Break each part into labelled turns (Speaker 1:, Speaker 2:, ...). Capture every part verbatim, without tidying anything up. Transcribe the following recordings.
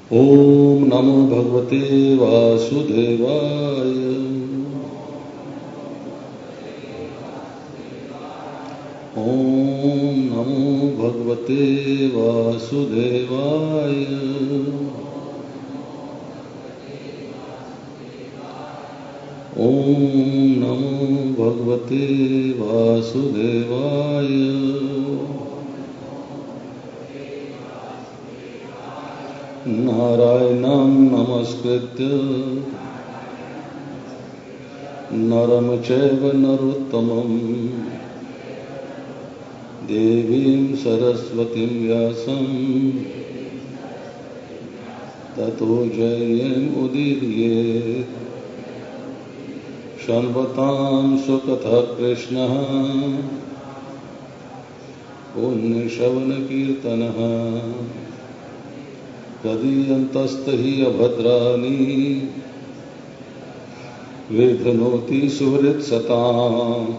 Speaker 1: ओम नमो भगवते वासुदेवाय। ओम नमो भगवते वासुदेवाय। ओम नमो भगवते वासुदेवाय। नारायणं नमस्कृत्य नरं चैव नरोत्तमं देवीं सरस्वतीं व्यासं ततो जयमुदीरयेत्। शृण्वतां सुकथः कृष्णः पुण्यश्रवणकीर्तनः कदीयन्तस्तहि अभद्राणि विघ्नोति सुहृत्सताम्।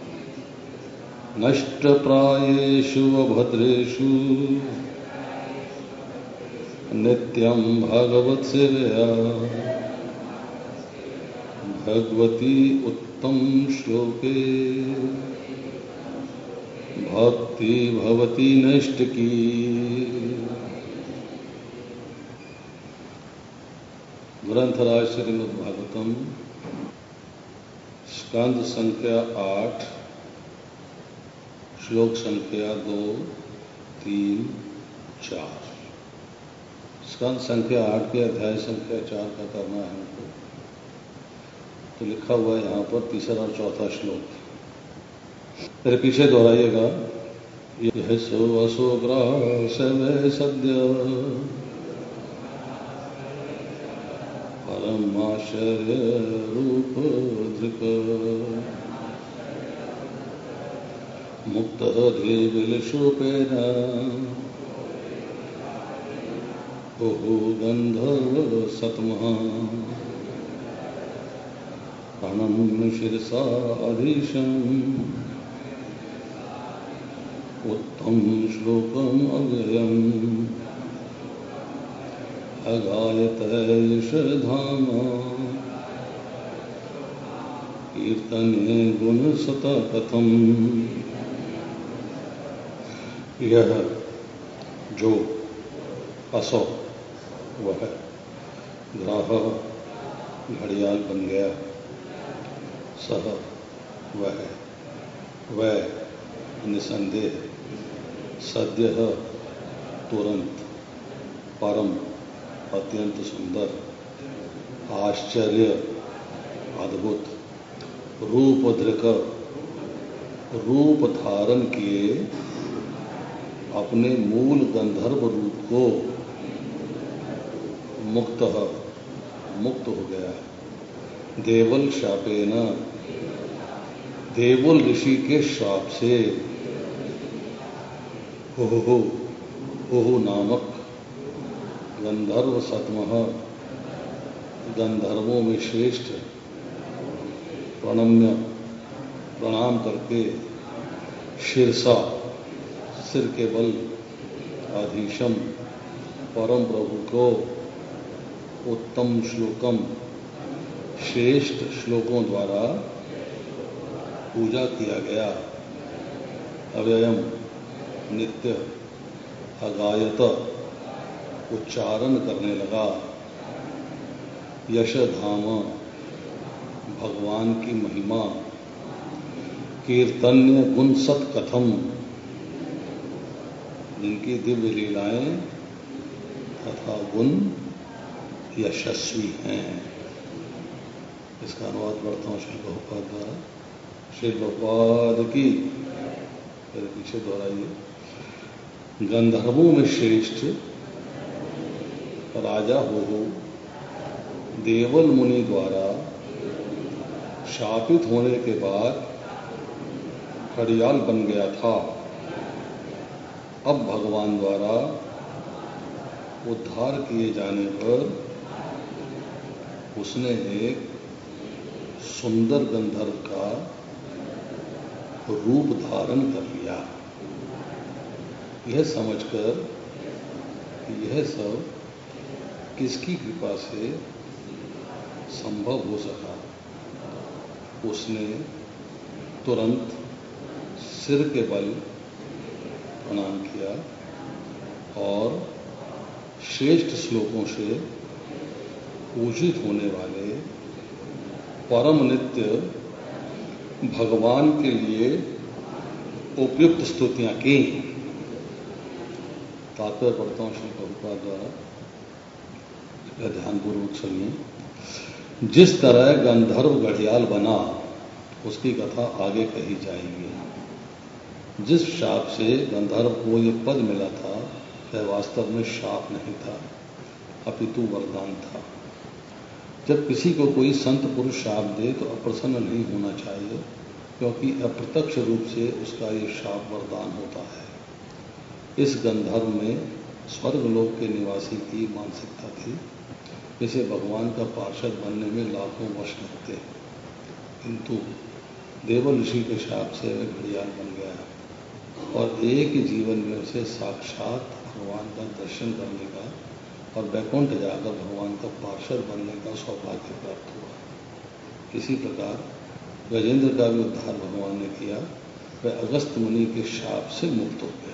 Speaker 1: नष्टप्रायेषु अभद्रेषु नित्यं भगवत्सेवया भगवती उत्तम श्लोके भक्ति भवती नैष्टिकी। ग्रंथराज श्रीमद्भागवतम स्कंद संख्या आठ, श्लोक संख्या दो, तीन, चार। स्कंद संख्या आठ के अध्याय संख्या चार का करना है हमको। तो लिखा हुआ है यहाँ पर तीसरा और चौथा श्लोक। मेरे पीछे दोहराइएगा। यह सो असोग्रास वै सद्य परमाश्चर्य रूप धृक मुक्त देविलशोपेन ओहो गंधर्व सतमः प्रणम्य शिरसा अधीशम् उत्तम श्लोकम अव्ययम् अगायत यशधाम कीर्तने गुण सता कथम। यह जो असो वह ग्राह घड़ियाल बन गया, सह वह वह निसंदेह, सद्य तुरंत, परम अत्यंत सुंदर, आश्चर्य अद्भुत, रूप दृक रूप धारण किए अपने मूल गंधर्व रूप को मुक्त मुक्त हो गया। देवल शापेन देवल ऋषि के शाप से हो हो नामक गंधर्व सतमः गंधर्वों में श्रेष्ठ प्रणम्य प्रणाम करके शिरसा सिर के बल आधीशम परम प्रभु को उत्तम श्लोकम श्रेष्ठ श्लोकों द्वारा पूजा किया गया। अव्ययम नित्य अगायत उच्चारण करने लगा। यशधाम भगवान की महिमा। कीर्तन्य गुण सत कथम जिनकी दिव्य लीलाएं तथा गुण यशस्वी हैं। इसका अनुवाद पढ़ता हूँ श्री प्रभुपाद द्वारा। श्री प्रभुपाद की मेरे पीछे दोहराइए। गंधर्वों में श्रेष्ठ राजा हो देवल मुनि द्वारा शापित होने के बाद खड़ियाल बन गया था। अब भगवान द्वारा उद्धार किए जाने पर उसने एक सुंदर गंधर्व का रूप धारण कर लिया। यह समझकर कि यह सब किसकी कृपा से संभव हो सका, उसने तुरंत सिर के बल प्रणाम किया और श्रेष्ठ श्लोकों से पूजित होने वाले परम नित्य भगवान के लिए उपयुक्त स्तुतियां की। तात्पर्य पढ़ता हूं श्री प्रभुपाद द्वारा, ध्यानपूर्वक सुनिए। जिस तरह गंधर्व घड़ियाल बना उसकी कथा आगे कही जाएगी। जिस शाप से गंधर्व को ये पद मिला था वह वास्तव में शाप नहीं था, अपितु वरदान था। जब किसी को कोई संत पुरुष शाप दे तो अप्रसन्न नहीं होना चाहिए, क्योंकि अप्रत्यक्ष रूप से उसका ये शाप वरदान होता है। इस गंधर्व में स्वर्गलोक के निवासी की मानसिकता थी, इसे भगवान का पार्षद बनने में लाखों वर्ष लगते हैं, किंतु देव ऋषि के शाप से वह घड़ियाल बन गया और एक ही जीवन में उसे साक्षात भगवान का दर्शन करने का और वैकुंठ जाकर भगवान का पार्षद बनने का सौभाग्य प्राप्त हुआ। इसी प्रकार गजेंद्र का भी उद्धार भगवान ने किया, वह अगस्त मुनि के शाप से मुक्त हो गया।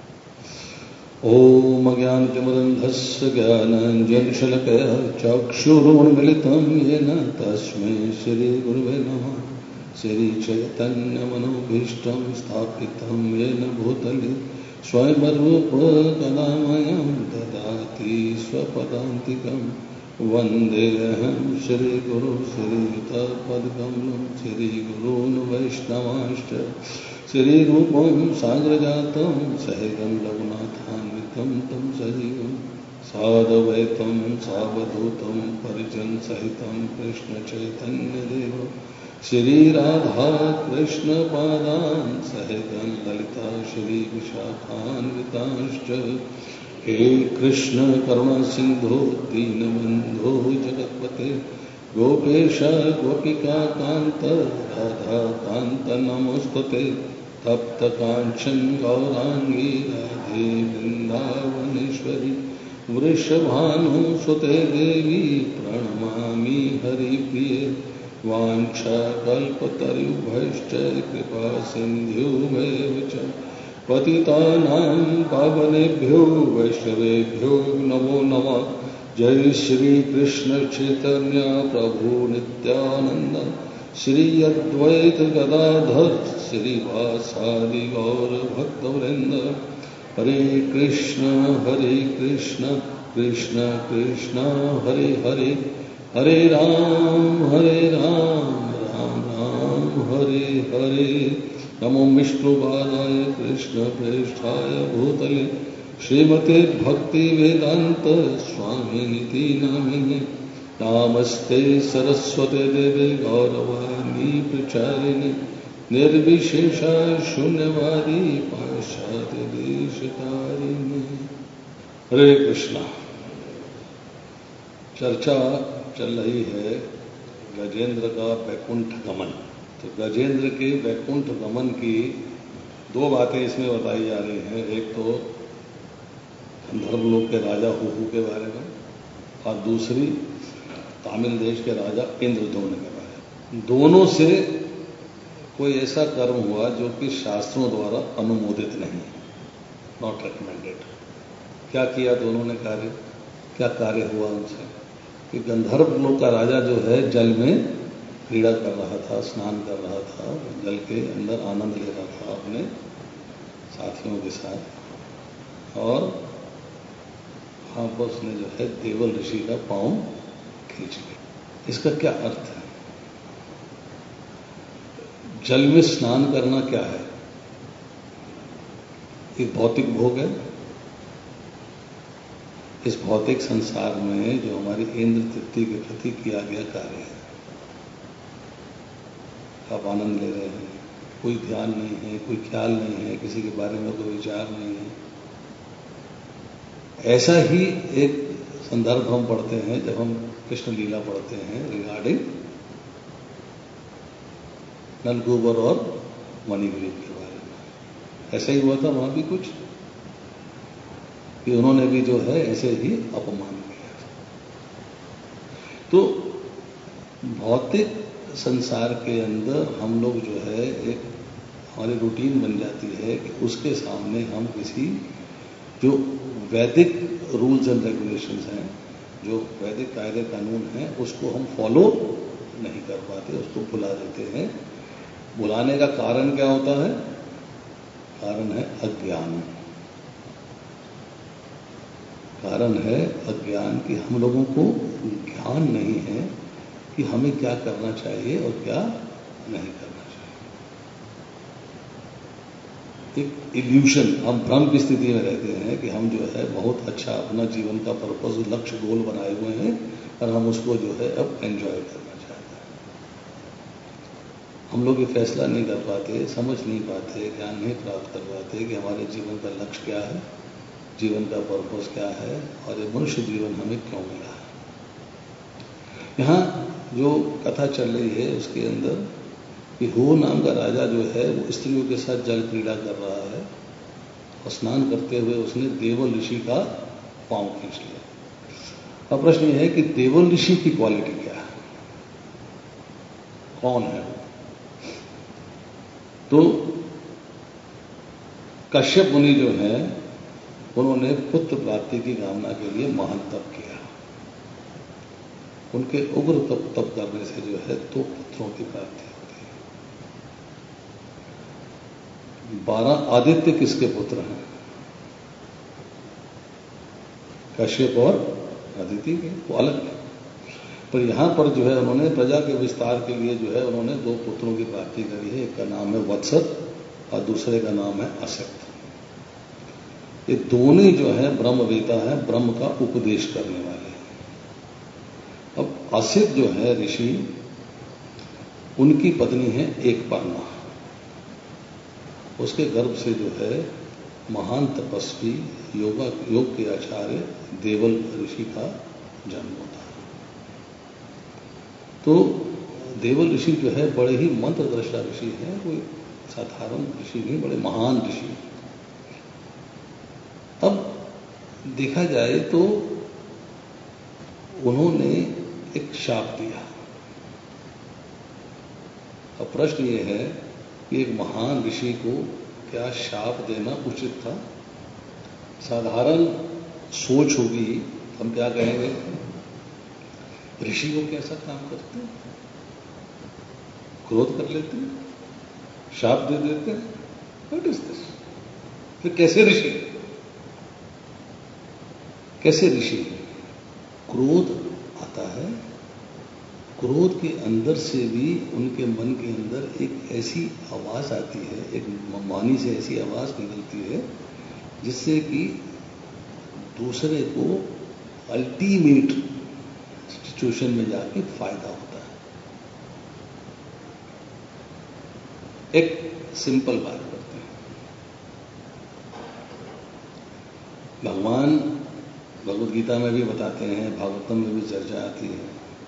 Speaker 1: ओम अज्ञानतिमिरन्धस्य ज्ञानाञ्जनशलाकया चक्षुरुन्मीलितं येन तस्मै श्रीगुरुवे नमः। श्रीचैतन्यमनोभीष्टं स्थापितं येन भूतले स्वयं रूपकदा मह्यं ददाति स्वपदान्तिकं। वन्देऽहं श्रीगुरुं श्रीयुतपदकमलं श्रीगुरून् वैष्णवांश्च श्रीरूपं साग्रजातं सहगं रघुनाथान्वितं तं सजीवं साद्वैतं सावधूतं परिजनसहितं कृष्णचैतन्यदेवं श्रीराधा कृष्णपादान् सहगं ललिता श्रीविशाखान्वितांश्च। हे कृष्ण करुणा सिंधु दीनबंधो जगत्पते गोपेश गोपिका कांत राधा कांत नमोस्तुते। तप्त कांचन गौरांगी राधे वृंदावनेश्वरी वृषभानुसुते देवी प्रणमामि हरिप्रिये। वाञ्छाकल्पतरुभ्यश्च कृपा सिन्धुभ्येव च पतितानां पावनेभ्यो वैष्णवेभ्यो नमो नमः। जय श्री कृष्ण चैतन्य प्रभु नित्यानंद श्री अद्वैत गदाधर श्रीवासादि गौर भक्तवृंद। हरे कृष्ण हरे कृष्ण कृष्ण कृष्ण हरे हरे हरे राम हरे राम राम राम हरे हरे। नमो विष्णुपादाय कृष्ण प्रेष्ठाय भूतले श्रीमते भक्ति वेदांत स्वामिनिति नामिने। नमस्ते सरस्वते देवे गौरवाणी प्रचारिणे निर्विशेषा शून्यवादी पाश्चात्य देशकारिणे। हरे कृष्णा। चर्चा चल रही है गजेंद्र का वैकुंठ गमन। तो गजेंद्र के वैकुंठ गमन की दो बातें इसमें बताई जा रही हैं। एक तो गंधर्व लोक के राजा हुहू के बारे में और दूसरी तामिल देश के राजा इंद्रद्युम्न के बारे में। दोनों से कोई ऐसा कर्म हुआ जो कि शास्त्रों द्वारा अनुमोदित नहीं, नॉट रिकमेंडेड। क्या किया दोनों ने कार्य, क्या कार्य हुआ उनसे कि गंधर्व लोक का राजा जो है जल में क्रीड़ा कर रहा था, स्नान कर रहा था, जल के अंदर आनंद ले रहा था अपने साथियों के साथ, और वहां पर उसने जो है देवल ऋषि का पांव खींच लिया। इसका क्या अर्थ है? जल में स्नान करना क्या है? एक भौतिक भोग है। इस भौतिक संसार में जो हमारी इंद्र तृप्ति के प्रति किया गया कार्य है, आप आनंद ले रहे हैं, कोई ध्यान नहीं है, कोई ख्याल नहीं है, किसी के बारे में कोई विचार नहीं है। ऐसा ही एक संदर्भ हम पढ़ते हैं जब हम कृष्ण लीला पढ़ते हैं रिगार्डिंग नलकूबर और मणिग्रीव के बारे में। ऐसा ही हुआ था वहां भी कुछ कि उन्होंने भी जो है ऐसे ही अपमान किया। तो भौतिक संसार के अंदर हम लोग जो है एक हमारी रूटीन बन जाती है कि उसके सामने हम किसी जो वैदिक रूल्स एंड रेगुलेशंस हैं, जो वैदिक कायदे कानून हैं, उसको हम फॉलो नहीं कर पाते, उसको भुला देते हैं। भुलाने का कारण क्या होता है? कारण है अज्ञान। कारण है अज्ञान कि हम लोगों को ज्ञान नहीं है कि हमें क्या करना चाहिए और क्या नहीं करना चाहिए। एक इल्यूशन, हम भ्रम की स्थिति में रहते हैं कि हम जो है बहुत अच्छा अपना जीवन का पर्पस, लक्ष्य, गोल बनाए हुए हैं और हम उसको जो है अब एंजॉय करना चाहते हैं। हम लोग ये फैसला नहीं कर पाते, समझ नहीं पाते, ज्ञान नहीं प्राप्त कर पाते कि हमारे जीवन का लक्ष्य क्या है, जीवन का पर्पस क्या है और ये मनुष्य जीवन हमें क्यों मिला है। यहां जो कथा चल रही है उसके अंदर कि हो नाम का राजा जो है वो स्त्रियों के साथ जल क्रीड़ा कर रहा है और स्नान करते हुए उसने देवल ऋषि का पांव खींच लिया। अब प्रश्न यह है कि देवल ऋषि की क्वालिटी क्या है, कौन है वो? तो कश्यप मुनि जो है उन्होंने पुत्र प्राप्ति की कामना के लिए महान तप किया। उनके उग्र तप तप करने से जो है दो पुत्रों की प्राप्ति होती है। बारह आदित्य किसके पुत्र हैं? कश्यप और अदिति के, वो अलग है। पर यहां पर जो है उन्होंने प्रजा के विस्तार के लिए जो है उन्होंने दो पुत्रों की प्राप्ति करी है। एक का नाम है वत्सत और दूसरे का नाम है असित। ये दोनों जो है ब्रह्मवेता है, ब्रह्म का उपदेश करने वाले हैं। अब असित जो है ऋषि, उनकी पत्नी है एक पर्णा। उसके गर्भ से जो है महान तपस्वी, योगा योग के आचार्य देवल ऋषि का जन्म होता है। तो देवल ऋषि जो है बड़े ही मंत्रद्रष्टा ऋषि हैं, कोई साधारण ऋषि नहीं, बड़े महान ऋषि। अब देखा जाए तो उन्होंने एक शाप दिया। अब प्रश्न ये है कि एक महान ऋषि को क्या शाप देना उचित था? साधारण सोच होगी, हम क्या कहेंगे, ऋषि को कैसा काम करते हैं, क्रोध कर लेते हैं, शाप दे देते हैं, व्हाट इज दिस? फिर कैसे ऋषि? कैसे ऋषि? क्रोध आता है, क्रोध के अंदर से भी उनके मन के अंदर एक ऐसी आवाज आती है, एक वाणी से ऐसी आवाज निकलती है जिससे कि दूसरे को अल्टीमेट सिचुएशन में जाके फायदा होता है। एक सिंपल बात करते हैं। भगवान भगवद गीता में भी बताते हैं, भागवतम में भी चर्चा आती है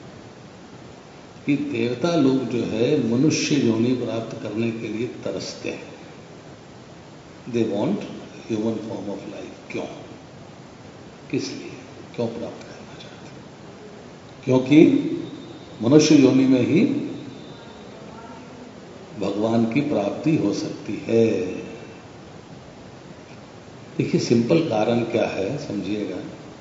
Speaker 1: कि देवता लोग जो है मनुष्य योनि प्राप्त करने के लिए तरसते हैं। They want human form of life. क्यों? किस लिए? क्यों प्राप्त करना चाहते हैं? क्योंकि मनुष्य योनि में ही भगवान की प्राप्ति हो सकती है। देखिए सिंपल कारण क्या है, समझिएगा।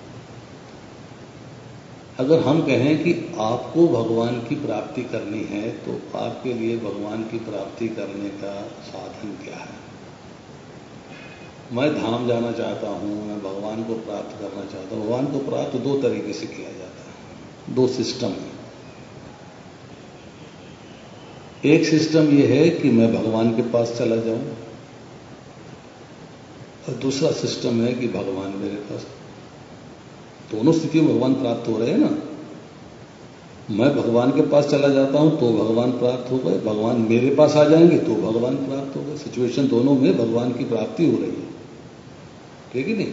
Speaker 1: अगर हम कहें कि आपको भगवान की प्राप्ति करनी है तो आपके लिए भगवान की प्राप्ति करने का साधन क्या है? मैं धाम जाना चाहता हूं, मैं भगवान को प्राप्त करना चाहता हूं। भगवान को प्राप्त दो तरीके से किया जाता है, दो सिस्टम है। एक सिस्टम यह है कि मैं भगवान के पास चला जाऊं और दूसरा सिस्टम है कि भगवान मेरे पास। दोनों स्थितियों में भगवान प्राप्त हो रहे हैं ना। मैं भगवान के पास चला जाता हूं तो भगवान प्राप्त हो गए, भगवान मेरे पास आ जाएंगे तो भगवान प्राप्त हो गए। सिचुएशन दोनों में भगवान की प्राप्ति हो रही है, ठीक है नहीं?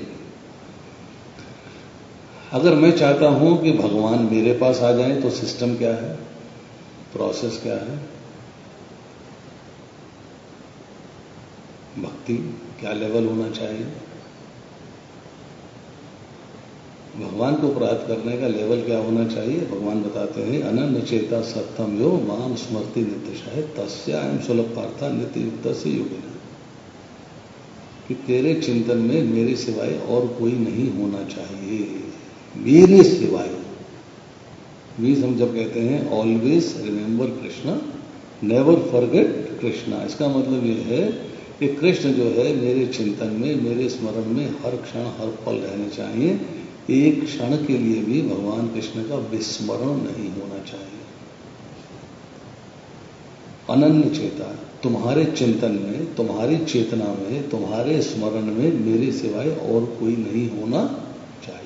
Speaker 1: अगर मैं चाहता हूं कि भगवान मेरे पास आ जाए तो सिस्टम क्या है, प्रोसेस क्या है? भक्ति क्या लेवल होना चाहिए? भगवान को प्राप्त करने का लेवल क्या होना चाहिए? भगवान बताते हैं अनन्य चेता सत्तम यो माम स्मृति नित्यशाय तस्यायम सुलभ पार्था नित्य युक्त से योगिना, कि तेरे चिंतन में मेरे सिवाय और कोई नहीं होना चाहिए। मेरे सिवाय मीन्स हम जब कहते हैं always remember Krishna never forget Krishna, इसका मतलब ये है कि कृष्ण जो है मेरे चिंतन में मेरे स्मरण में हर क्षण हर पल रहने चाहिए। एक क्षण के लिए भी भगवान कृष्ण का विस्मरण नहीं होना चाहिए। अनन्य चेता, तुम्हारे चिंतन में, तुम्हारी चेतना में, तुम्हारे स्मरण में मेरे सिवाय और कोई नहीं होना चाहिए।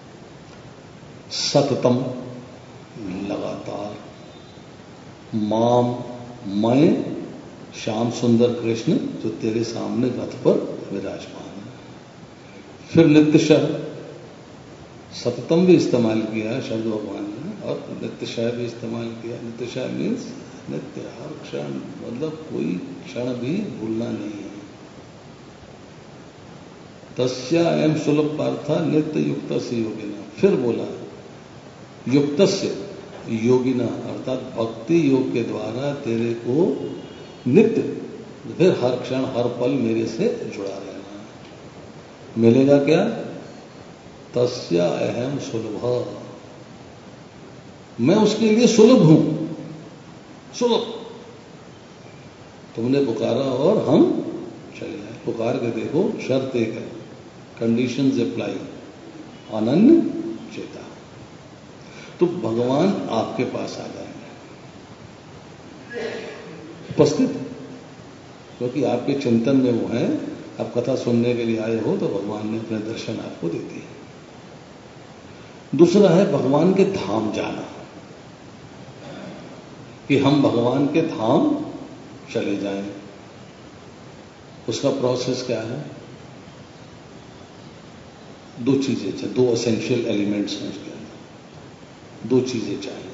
Speaker 1: सततम, लगातार, माम, मैं, श्याम सुंदर कृष्ण जो तेरे सामने रथ पर विराजमान है। फिर नित्यशः, सततम भी इस्तेमाल किया शब्द भगवान ने, और नित्यशः भी इस्तेमाल किया। नित्यशः मीन्स नित्य, हर क्षण, मतलब कोई क्षण भी भूलना नहीं है। तस्या एम सुलभ पार्था नित्य युक्त से योगिना। फिर बोला युक्त से योगिना, अर्थात भक्ति योग के द्वारा तेरे को नित्य, फिर हर क्षण हर पल मेरे से जुड़ा रहना। मिलेगा क्या? तस्या अहम सुलभ, मैं उसके लिए सुलभ हूं। सुलभ, तुमने पुकारा और हम चले आए। पुकार के देखो, शर्त एक है, कंडीशंस अप्लाई, अनन्य चेता, तो भगवान आपके पास आ जाएंगे उपस्थित, क्योंकि आपके चिंतन में वो हैं। आप कथा सुनने के लिए आए हो तो भगवान ने अपने दर्शन आपको दे दिए। दूसरा है भगवान के धाम जाना, कि हम भगवान के धाम चले जाएं। उसका प्रोसेस क्या है? दो चीजें चाहिए, दो एसेंशियल एलिमेंट्स हैं उसके अंदर, दो चीजें चाहिए।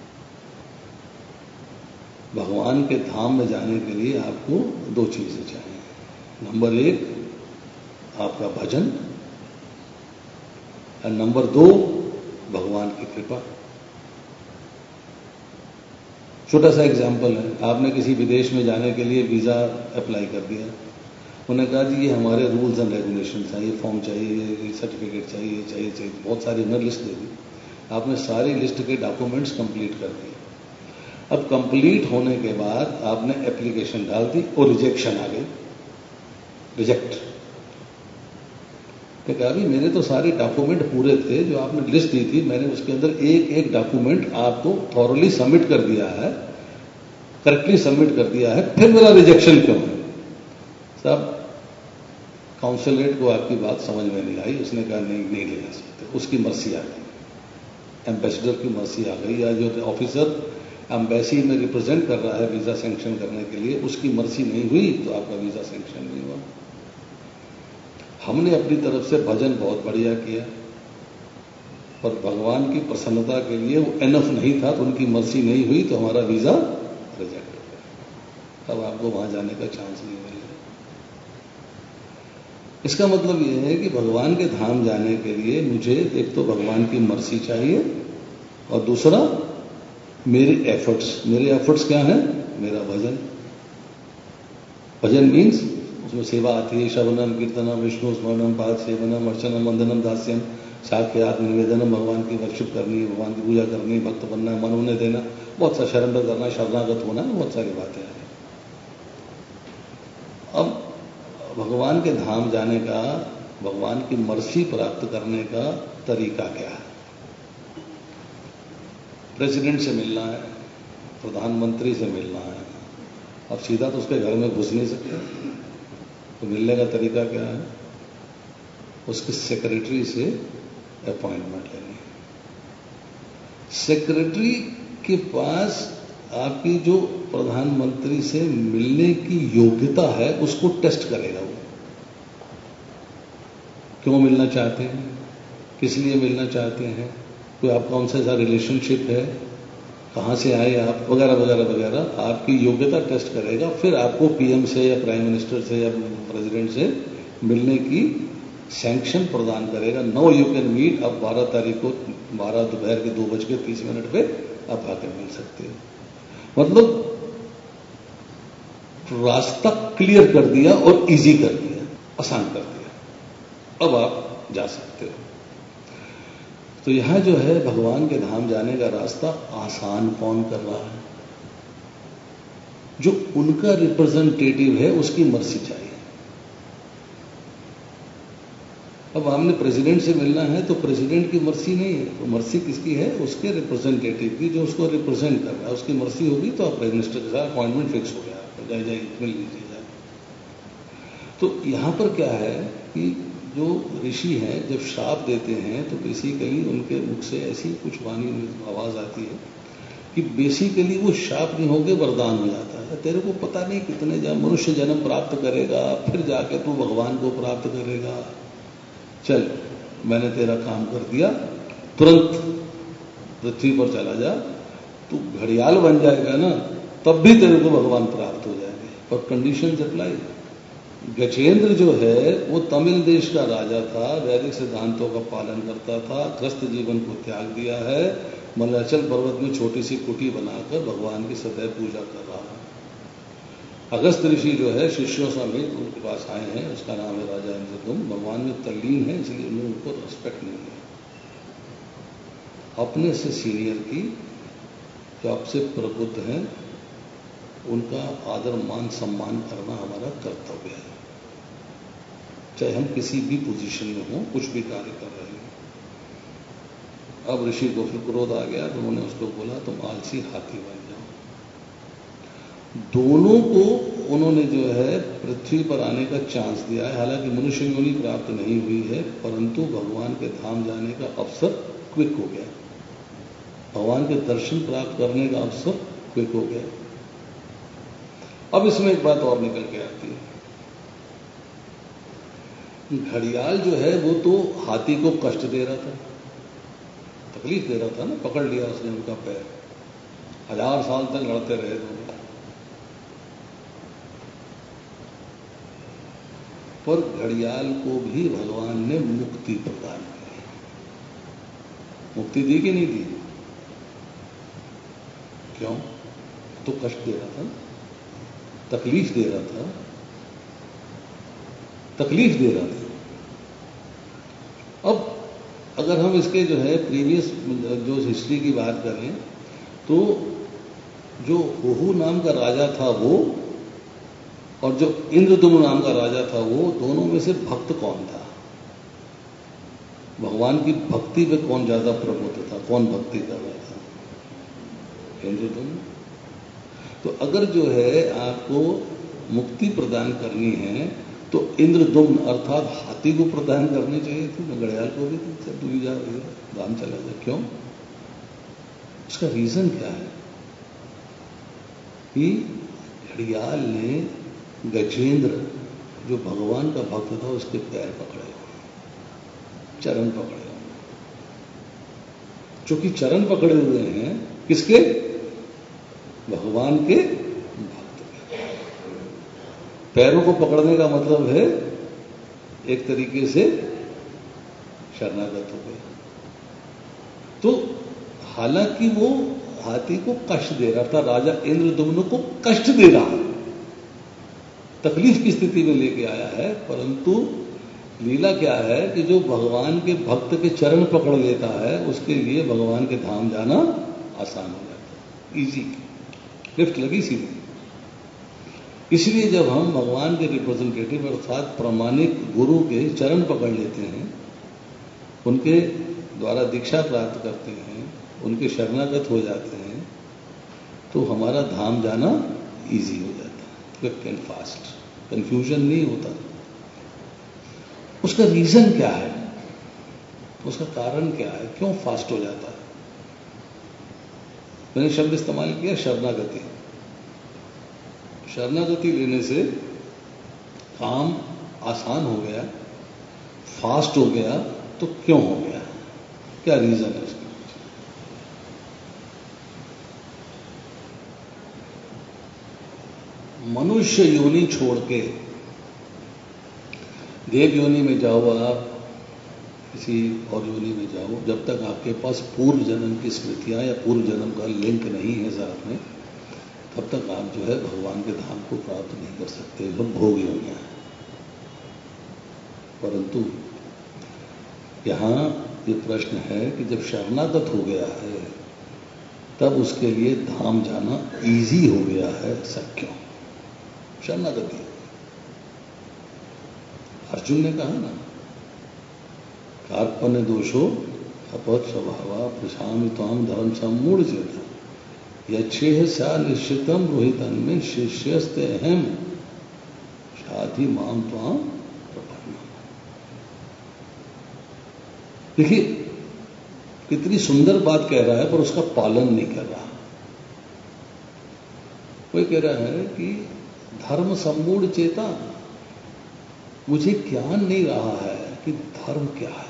Speaker 1: भगवान के धाम में जाने के लिए आपको दो चीजें चाहिए। नंबर एक, आपका भजन, और नंबर दो, भगवान की कृपा। छोटा सा एग्जाम्पल है, आपने किसी विदेश में जाने के लिए वीजा अप्लाई कर दिया, उन्होंने कहा जी ये हमारे रूल्स एंड रेगुलेशन है, ये फॉर्म चाहिए, ये सर्टिफिकेट चाहिए, ये चाहिए चाहिए बहुत सारी उन्होंने लिस्ट दे दी। आपने सारी लिस्ट के डॉक्यूमेंट्स कंप्लीट कर दिए। अब कंप्लीट होने के बाद आपने एप्लीकेशन डाल दी और रिजेक्शन आ गई, रिजेक्ट। तो कहा भी मेरे तो सारे डॉक्यूमेंट पूरे थे, जो आपने लिस्ट दी थी मैंने उसके अंदर एक एक डॉक्यूमेंट आपको थॉरली सबमिट कर दिया है, करेक्टली सबमिट कर दिया है, फिर मेरा रिजेक्शन क्यों है? साहब काउंसिलेट को आपकी बात समझ में नहीं आई, उसने कहा नहीं नहीं ले सकते, उसकी मर्सी आ गई, एम्बेसडर की मर्सी आ गई, या जो ऑफिसर एम्बेसी में रिप्रेजेंट कर रहा है वीजा सैंक्शन करने के लिए, उसकी मर्जी नहीं हुई तो आपका वीजा सैंक्शन नहीं हुआ। हमने अपनी तरफ से भजन बहुत बढ़िया किया, पर भगवान की प्रसन्नता के लिए वो एनफ नहीं था, तो उनकी मर्जी नहीं हुई तो हमारा वीजा रिजेक्ट हो गया। अब आपको वहां जाने का चांस नहीं मिलेगा। इसका मतलब यह है कि भगवान के धाम जाने के लिए मुझे एक तो भगवान की मर्जी चाहिए, और दूसरा मेरे एफर्ट्स। मेरे एफर्ट्स क्या हैं? मेरा भजन। भजन मीन्स उसमें सेवा आती है, श्रवणम कीर्तनम विष्णु स्मरणम पाद सेवनम अर्चनम वंदनम दास्यम, साख्यात निवेदनम, भगवान की वर्शिप करनी, भगवान की पूजा करनी, भक्त बनना, मन उन्हें देना, बहुत सा शरण करना, शरणागत होना, बहुत सारी बातें हैं। अब भगवान के धाम जाने का, भगवान की मर्जी प्राप्त करने का तरीका क्या है? प्रेसिडेंट से मिलना है, प्रधानमंत्री से मिलना है, अब सीधा तो उसके घर में घुस नहीं सकते, तो मिलने का तरीका क्या है? उसके सेक्रेटरी से अपॉइंटमेंट लेनी। सेक्रेटरी के पास आपकी जो प्रधानमंत्री से मिलने की योग्यता है उसको टेस्ट करेगा। वो क्यों मिलना चाहते हैं, किस लिए मिलना चाहते हैं, कोई आपका उनसे ऐसा रिलेशनशिप है, कहां से आए आप, वगैरह वगैरह वगैरह आपकी योग्यता टेस्ट करेगा। फिर आपको पीएम से या प्राइम मिनिस्टर से या प्रेसिडेंट से मिलने की सैंक्शन प्रदान करेगा। नो यू कैन मीट, अब बारह तारीख को बारह दोपहर के दो बज के तीस मिनट पे आप आके मिल सकते हो। मतलब रास्ता क्लियर कर दिया और इजी कर दिया, आसान कर दिया, अब आप जा सकते हो। तो यहां जो है भगवान के धाम जाने का रास्ता आसान कौन कर रहा है? जो उनका रिप्रेजेंटेटिव है उसकी मर्जी चाहिए। अब हमने प्रेसिडेंट से मिलना है तो प्रेसिडेंट की मर्जी नहीं है, तो मर्जी किसकी है? उसके रिप्रेजेंटेटिव की, जो उसको रिप्रेजेंट कर रहा है। उसकी मर्जी होगी तो आप प्राइम मिनिस्टर के साथ अपॉइंटमेंट फिक्स हो गया, आपको जाए जाए मिल लीजिए जाए। तो यहां पर क्या है कि जो ऋषि हैं जब श्राप देते हैं तो बेसिकली उनके मुख से ऐसी कुछ वाणी आवाज आती है कि बेसिकली वो श्राप नहीं होके वरदान हो जाता है। तेरे को पता नहीं कितने जा मनुष्य जन्म प्राप्त करेगा, फिर जाके तू भगवान को प्राप्त करेगा। चल मैंने तेरा काम कर दिया, तुरंत पृथ्वी पर चला जा, तू घड़ियाल बन जाएगा ना, तब भी तेरे को भगवान प्राप्त हो जाएंगे। पर कंडीशन अप्लाई। गजेंद्र जो है वो तमिल देश का राजा था, वैदिक सिद्धांतों का पालन करता था, ग्रस्त जीवन को त्याग दिया है, मलयाचल पर्वत में छोटी सी कुटी बनाकर भगवान की सदैव पूजा कर रहा है। अगस्त ऋषि जो है शिष्यों समेत उनके पास आए हैं, उसका नाम है राजा इंद्रदुम्न। भगवान में तल्लीन है, इसलिए उन्हें उनको रिस्पेक्ट नहीं है। अपने से सीनियर की, जो आपसे प्रबुद्ध हैं, उनका आदर मान सम्मान करना हमारा कर्तव्य है, चाहे हम किसी भी पोजीशन में हों, कुछ भी कार्य कर रहे हैं। अब ऋषि को फिर क्रोध आ गया तो उन्होंने उसको बोला तुम आलसी हाथी बन जाओ। दोनों को उन्होंने जो है पृथ्वी पर आने का चांस दिया है। हालांकि मनुष्य योनि प्राप्त नहीं हुई है, परंतु भगवान के धाम जाने का अवसर क्विक हो गया, भगवान के दर्शन प्राप्त करने का अवसर क्विक हो गया। अब इसमें एक बात और निकल के आती है, घड़ियाल जो है वो तो हाथी को कष्ट दे रहा था, तकलीफ दे रहा था ना, पकड़ लिया उसने उनका पैर, हजार साल तक लड़ते रहे दोनों। पर घड़ियाल को भी भगवान ने मुक्ति प्रदान की। मुक्ति दी कि नहीं दी? क्यों? तो कष्ट दे रहा था, तकलीफ दे रहा था, तकलीफ दे रहा था। अब अगर हम इसके जो है प्रीवियस जो हिस्ट्री की बात करें तो जो होहू नाम का राजा था वो और जो इंद्रदुम्न नाम का राजा था वो, दोनों में से भक्त कौन था? भगवान की भक्ति में कौन ज्यादा प्रबुद्ध था? कौन भक्ति कर रहा था? इंद्रदुम्न। तो अगर जो है आपको मुक्ति प्रदान करनी है तो इंद्रदुम्न अर्थात हाथी को प्रदान करनी चाहिए थी, घड़ियाल को भी थी। तू जा धाम चला जा। क्यों? उसका रीजन क्या है कि घड़ियाल ने गजेंद्र जो भगवान का भक्त था उसके पैर पकड़े, चरण पकड़े। चूंकि चरण पकड़े हुए हैं किसके? भगवान के भक्त के। पैरों को पकड़ने का मतलब है एक तरीके से शरणागत हो गए। तो हालांकि वो हाथी को कष्ट दे रहा था, राजा इंद्रदुम्न को कष्ट दे रहा, तकलीफ की स्थिति में लेके आया है, परंतु लीला क्या है कि जो भगवान के भक्त के चरण पकड़ लेता है उसके लिए भगवान के धाम जाना आसान हो जाता है, इजी, लिफ्ट लगी सीधी। इसलिए जब हम भगवान के रिप्रेजेंटेटिव अर्थात प्रामाणिक गुरु के चरण पकड़ लेते हैं, उनके द्वारा दीक्षा प्राप्त करते हैं, उनके शरणागत हो जाते हैं, तो हमारा धाम जाना इजी हो जाता है, क्विक एंड फास्ट, कंफ्यूजन नहीं होता। उसका रीजन क्या है? उसका कारण क्या है? क्यों फास्ट हो जाता है? मैंने शब्द इस्तेमाल किया शरणागति। शरणागति लेने से काम आसान हो गया, फास्ट हो गया, तो क्यों हो गया? क्या रीजन है उसका? मनुष्य योनि छोड़ के देव योनि में जाओ आप, किसी और योनि में जाओ, जब तक आपके पास पूर्व जन्म की स्मृतियां या पूर्व जन्म का लिंक नहीं है साथ में, तब तक आप जो है भगवान के धाम को प्राप्त नहीं कर सकते। एकदम भोग योनियां है। परंतु यहां ये प्रश्न है कि जब शरणागत हो गया है तब उसके लिए धाम जाना इजी हो गया है। ऐसा क्यों? शरणागति। अर्जुन ने कहा ना, कार्पण्य दोषो अपत स्वभावा प्रशामि त्वाम धर्म सम्मूढ़ चेता यच्छेह सा निश्चितम रोहितन में शिष्यस्ते अहम शाधि माम त्वाम प्रपन्ना। देखिए कितनी सुंदर बात कह रहा है, पर उसका पालन नहीं कर रहा। कोई कह रहा है कि धर्म सम्मूढ़ चेता, मुझे ज्ञान नहीं रहा है कि धर्म क्या है।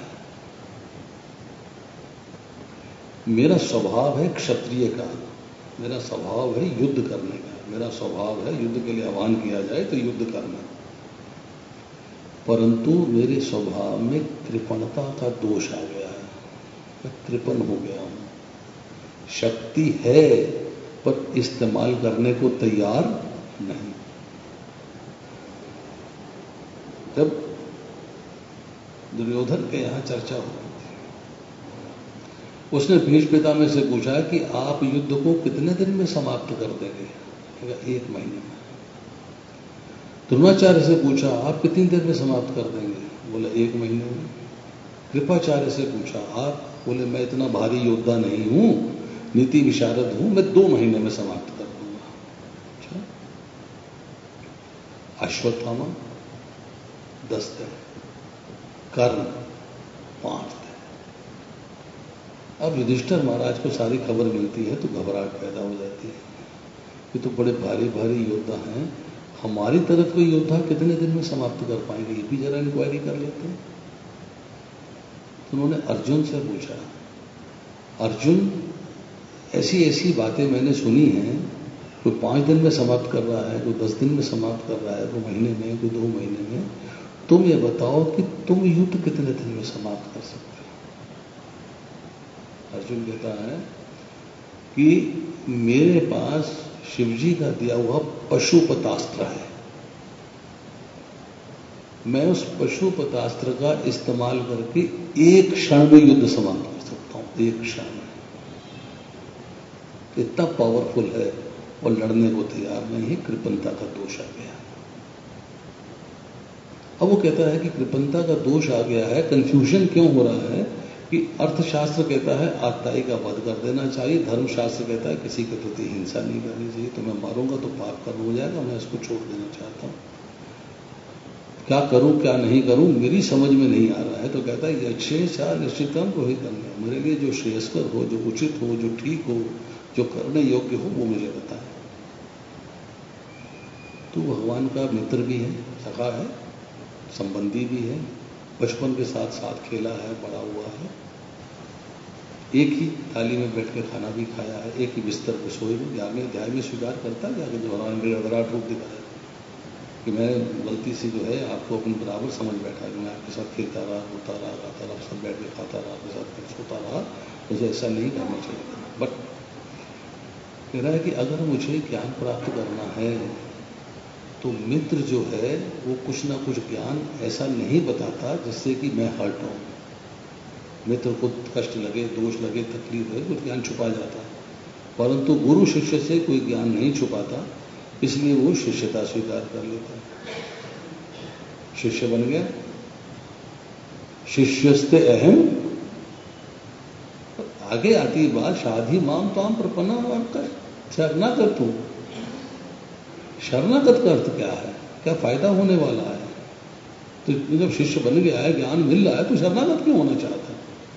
Speaker 1: मेरा स्वभाव है क्षत्रिय का, मेरा स्वभाव है युद्ध करने का, मेरा स्वभाव है युद्ध के लिए आह्वान किया जाए तो युद्ध करना। परंतु मेरे स्वभाव में कृपणता का दोष आ गया है, मैं कृपण हो गया हूं। शक्ति है पर इस्तेमाल करने को तैयार नहीं। जब दुर्योधन के यहां चर्चा हो रही थी, उसने भीष्म पितामह से पूछा कि आप युद्ध को कितने दिन में समाप्त कर देंगे? एक महीने में। द्रोणाचार्य से पूछा आप कितनी देर में समाप्त कर देंगे? बोले एक महीने में। कृपाचार्य से पूछा आप? बोले मैं इतना भारी योद्धा नहीं हूं, नीति विशारद हूं, मैं दो महीने में समाप्त कर दूंगा। अच्छा। अश्वत्थामा दस दिन, कर्ण पांच दिन। अब युधिष्ठिर महाराज को सारी खबर मिलती है तो घबराहट पैदा हो जाती है। ये तो बड़े भारी भारी योद्धा हैं, हमारी तरफ कोई योद्धा कितने दिन में समाप्त कर पाएंगे, ये भी जरा इंक्वायरी कर लेते हैं। तो उन्होंने अर्जुन से पूछा, अर्जुन ऐसी ऐसी बातें मैंने सुनी हैं, कोई पांच दिन में समाप्त कर रहा है, कोई दस दिन में समाप्त कर रहा है, कोई महीने में, कोई दो महीने में। तुम ये बताओ कि तुम युद्ध कितने दिन में समाप्त कर सकते हो? अर्जुन कहता है कि मेरे पास शिवजी का दिया हुआ पशुपतास्त्र है, मैं उस पशुपतास्त्र का इस्तेमाल करके एक क्षण में युद्ध समाप्त कर सकता हूं। एक क्षण में। इतना पावरफुल है और लड़ने को तैयार नहीं है। कृपणता का दोष आ गया। अब वो कहता है कि कृपणता का दोष आ गया है। कंफ्यूजन क्यों हो रहा है कि अर्थशास्त्र कहता है आत्ताई का वध कर देना चाहिए, धर्मशास्त्र कहता है किसी के प्रति हिंसा नहीं करनी चाहिए, तो मैं मारूंगा तो पाप कर्म हो जाएगा, मैं इसको छोड़ देना चाहता हूं। क्या करूं क्या नहीं करूं मेरी समझ में नहीं आ रहा है। तो कहता है अच्छे सा निश्चितम रोहित करना, मेरे लिए जो श्रेयस्कर हो, जो उचित हो, जो ठीक हो, जो करने योग्य हो, वो मुझे बताए। तो भगवान का मित्र भी है, सखा है, संबंधी भी है, बचपन के साथ साथ खेला है, बड़ा हुआ है, एक ही थाली में बैठ के खाना भी खाया है, एक ही बिस्तर पर सोए में। ग्यारहवें अध्याय में स्वीकार करता है जाकर जो भगवान ने अदराट रूप दिखाया कि मैं गलती से जो है आपको अपने बराबर समझ बैठा कि मैं आपके साथ खेलता रहा, होता रहा, गाता रहा, सब बैठ के खाता रहा, आपके साथ सोता रहा, मुझे ऐसा नहीं करना चाहिए। बट कह रहा है कि अगर मुझे ज्ञान प्राप्त करना है तो मित्र जो है वो कुछ ना कुछ ज्ञान ऐसा नहीं बताता जिससे कि मैं हर्ट हूं। मित्र को कष्ट लगे, दोष लगे, तकलीफ है, कुछ ज्ञान छुपा जाता है। परंतु गुरु शिष्य से कोई ज्ञान नहीं छुपाता, इसलिए वो शिष्यता स्वीकार कर लेता है। शिष्य बन गया। शिष्यस्ते अहम। आगे आती बात शाधी माम ताम प्रपन्ना कर, शरणागत तू। शरणागत का अर्थ क्या है? क्या फायदा होने वाला है? तो जब शिष्य बन गया है, ज्ञान मिल रहा है, तो शरणागत क्यों होना चाहता है?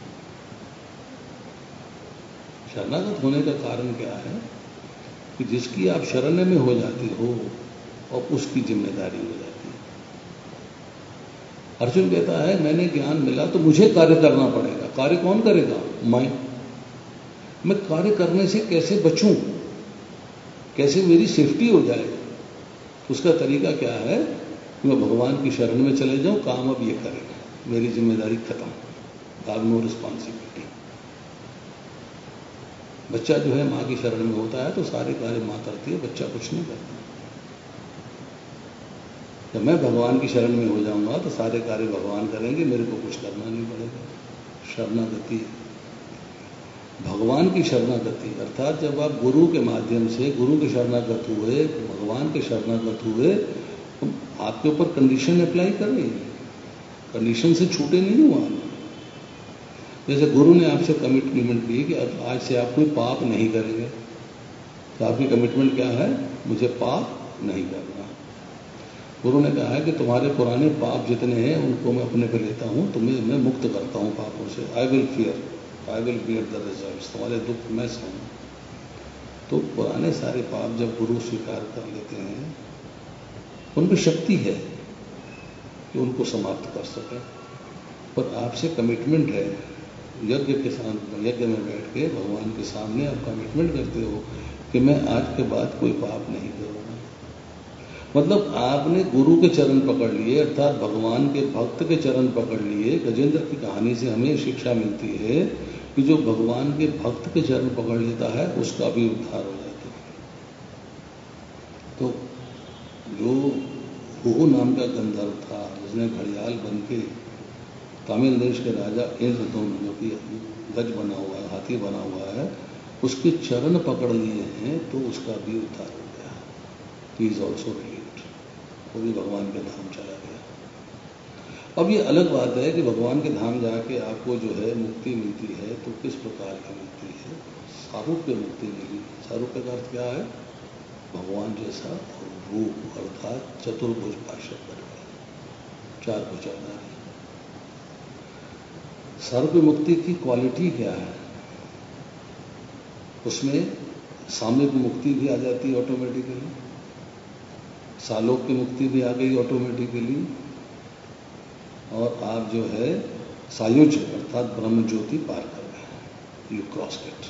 Speaker 1: शरणागत होने का कारण क्या है कि जिसकी आप शरण में हो जाते हो और उसकी जिम्मेदारी हो जाती है। अर्जुन कहता है मैंने ज्ञान मिला तो मुझे कार्य करना पड़ेगा। कार्य कौन करेगा? मैं। मैं कार्य करने से कैसे बचूं, कैसे मेरी सेफ्टी हो जाए? उसका तरीका क्या है कि मैं भगवान की शरण में चले जाऊं, काम अब ये करेगा, मेरी जिम्मेदारी खत्म, अब नो रिस्पॉन्सिबिलिटी। बच्चा जो है माँ की शरण में होता है तो सारे कार्य माँ करती है, बच्चा कुछ नहीं करता। जब मैं भगवान की शरण में हो जाऊंगा तो सारे कार्य भगवान करेंगे, मेरे को कुछ करना नहीं पड़ेगा। शरणागति, भगवान की शरणागति अर्थात जब आप गुरु के माध्यम से गुरु के शरणागत हुए, भगवान के शरणागत हुए, तो आपके ऊपर कंडीशन अप्लाई कर रही है, कंडीशन से छूटे नहीं हुआ। जैसे गुरु ने आपसे कमिटमेंट की कि आज से आप कोई पाप नहीं करेंगे, तो आपकी कमिटमेंट क्या है? मुझे पाप नहीं करना। गुरु ने कहा है कि तुम्हारे पुराने पाप जितने हैं उनको मैं अपने पे लेता हूं, तुम्हें मैं मुक्त करता हूं पापों से। I will fear I will bear the results, तुम्हारे दुख मैं सहूंगा। तो पुराने सारे पाप जब गुरु स्वीकार कर लेते हैं, उनकी शक्ति है कि उनको समाप्त कर सके। पर आपसे कमिटमेंट है, यज्ञ के साथ यज्ञ में बैठ के भगवान के सामने आप कमिटमेंट करते हो कि मैं आज के बाद कोई पाप नहीं करूंगा। मतलब आपने गुरु के चरण पकड़ लिए, अर्थात भगवान के भक्त के चरण पकड़ लिए। गजेंद्र की कहानी से हमें शिक्षा मिलती है कि जो भगवान के भक्त के चरण पकड़ लेता है उसका भी उद्धार हो जाता है। तो जो हुहु नाम का गंधर्व था, जिसने घड़ियाल बन के तमिल देश के राजा इंद्रदुम्न, जो कि गज बना हुआ है, हाथी बना हुआ है, उसके चरण पकड़ लिए हैं, तो उसका भी उद्धार हो गया। ही इज ऑल्सो रिलीव्ड, वो भी भगवान के धाम चला गया। अब ये अलग बात है कि भगवान के धाम जाके आपको जो है मुक्ति मिलती है, तो किस प्रकार की मिलती है? सारूप्य मुक्ति मिली। सारूप्य का अर्थ क्या है? भगवान जैसा रूप, अर्थात चतुर्भुज पार्षद बन गए, चार भुजाधारी। सारूप्य मुक्ति की क्वालिटी क्या है? उसमें साम्यक मुक्ति भी आ जाती है ऑटोमेटिकली, सालोक की मुक्ति भी आ गई ऑटोमेटिकली, और आप जो है सायुज अर्थात ब्रह्म ज्योति पार कर गए, यू क्रॉस्ड इट।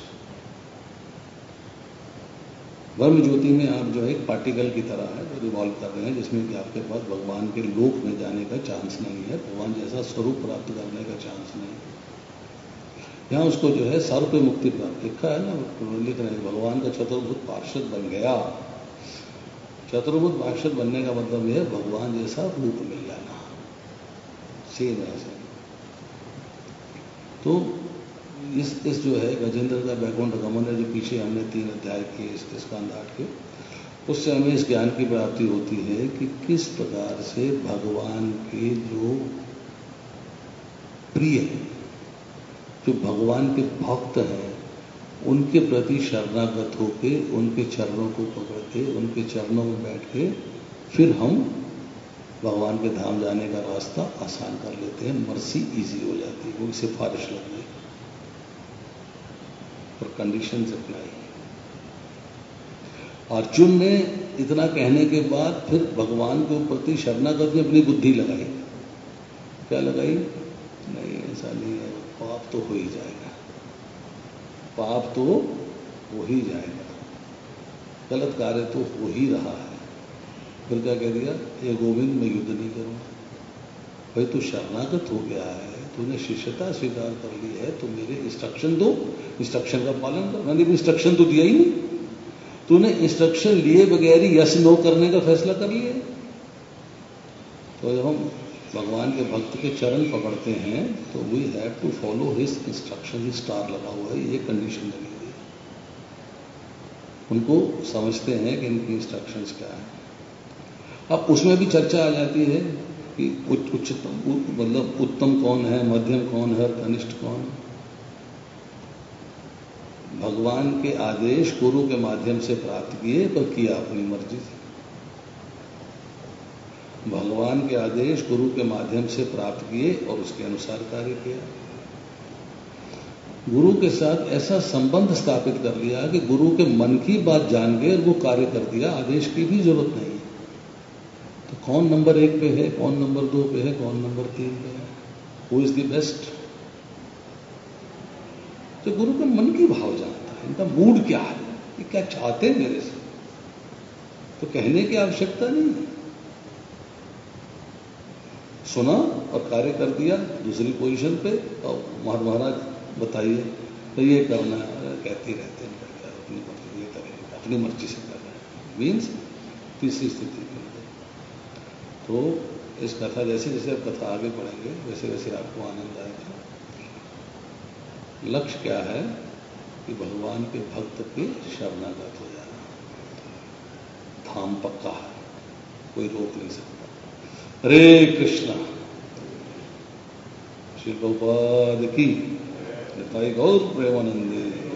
Speaker 1: ब्रह्म ज्योति में आप जो है एक पार्टिकल की तरह है जो रिवॉल्व कर रहे हैं, जिसमें कि आपके पास भगवान के लोक में जाने का चांस नहीं है, भगवान जैसा स्वरूप प्राप्त करने का चांस नहीं। यहाँ उसको जो है सारूप्य मुक्ति प्राप्त लिखा है ना, लिख रहे हैं भगवान का चतुर्भुज पार्षद बन गया। चतुर्भुज पार्षद बनने का मतलब यह है भगवान जैसा रूप मिल जाना, सेम ऐसे। तो इस इस जो है गजेंद्र का वैकुंठ गमन है, जो पीछे हमने तीन अध्याय किए इसके स्कंद आठ के, उससे हमें इस ज्ञान की प्राप्ति होती है कि किस प्रकार से भगवान के जो प्रिय हैं, जो भगवान के भक्त हैं, उनके प्रति शरणागत होके, उनके चरणों को पकड़ के, उनके चरणों में बैठ के, फिर हम भगवान के धाम जाने का रास्ता आसान कर लेते हैं, मर्सी इजी हो जाती है, वो सिफारिश लग गई। और कंडीशन अप्लाई। अर्जुन ने इतना कहने के बाद फिर भगवान के प्रति शरणागत में अपनी बुद्धि लगाई। क्या लगाई? नहीं, ऐसा नहीं है, पाप तो हो ही जाएगा, पाप तो हो ही जाएगा, गलत कार्य तो हो ही रहा है। फिर क्या कह दिया? ये गोविंद, मैं युद्ध नहीं करूंगा। भाई तू शरणागत हो गया है, तूने शिष्यता स्वीकार कर ली है, तो मेरे इंस्ट्रक्शन दो, इंस्ट्रक्शन का पालन कर। मैंने भी इंस्ट्रक्शन तो दिया ही नहीं, तूने इंस्ट्रक्शन लिए बगैर ही यस नो करने का फैसला कर लिया। तो जब हम भगवान के भक्त के चरण पकड़ते हैं तो we have to follow his instruction. Star लगा हुआ है, ये कंडीशन लगी हुई है। उनको समझते हैं कि इनकी इंस्ट्रक्शंस क्या है। अब उसमें भी चर्चा आ जाती है कि उच्चतम मतलब उत्तम कौन है, मध्यम कौन है और कनिष्ठ कौन। भगवान के आदेश गुरु के माध्यम से प्राप्त किए, पर किया अपनी मर्जी से। भगवान के आदेश गुरु के माध्यम से प्राप्त किए और उसके अनुसार कार्य किया। गुरु के साथ ऐसा संबंध स्थापित कर लिया कि गुरु के मन की बात जान गए और वो कार्य कर दिया, आदेश की भी जरूरत नहीं है। तो कौन नंबर एक पे है, कौन नंबर दो पे है, कौन नंबर तीन पे है, हु इज द बेस्ट? तो गुरु के मन की भाव जानता है, इनका मूड क्या है, ये क्या चाहते हैं मेरे से, तो कहने की आवश्यकता नहीं है। सुना और कार्य कर दिया दूसरी पोजीशन पे, और महाराज बताइए तो ये करना है, कहते रहते हैं अपनी मर्जी, ये करेंगे अपनी मर्जी से कर रहे हैं, मीन्स तीसरी स्थिति के अंदर। तो इस कथा जैसे जैसे आप कथा आगे बढ़ेंगे वैसे वैसे आपको आनंद आएगा। लक्ष्य क्या है कि भगवान के भक्त के शरणागत हो जाना, धाम पक्का है, कोई रोक नहीं सकता। हरे कृष्णा। श्री प्रभुपाद की, निताई गौर प्रेमानंदे।